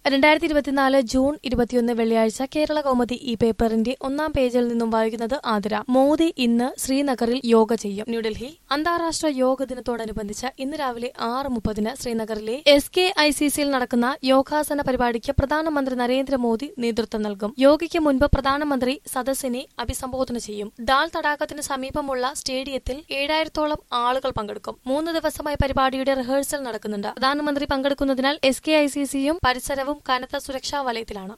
2024 June 21 വെള്ളിയാഴ്ച കേരള കൗമുദി ഈ പേപ്പറിന്റെ ഒന്നാം പേജിൽ നിന്നും വായിക്കുന്നത് ആതിര. മോദി ഇന്ന് ശ്രീനഗറിൽ യോഗ ചെയ്യും. ന്യൂഡൽഹി അന്താരാഷ്ട്ര യോഗ ദിനത്തോടനുബന്ധിച്ച് ഇന്ന് രാവിലെ 6:30 ശ്രീനഗറിലെ SKICCയിൽ നടക്കുന്ന യോഗാസന പരിപാടിക്ക് പ്രധാനമന്ത്രി നരേന്ദ്രമോദി നേതൃത്വം നൽകും. യോഗയ്ക്ക് മുൻപ് പ്രധാനമന്ത്രി സദസ്സിനെ അഭിസംബോധന ചെയ്യും. ദാൽ തടാകത്തിന് സമീപമുള്ള സ്റ്റേഡിയത്തിൽ 7000-ഓളം ആളുകൾ പങ്കെടുക്കും. 3 ദിവസമായി പരിപാടിയുടെ റിഹേഴ്സൽ നടക്കുന്നുണ്ട്. പ്രധാനമന്ത്രി പങ്കെടുക്കുന്നതിനാൽ SKICCയും പരിസരവും കനത്ത സുരക്ഷാ വലയത്തിലാണ്.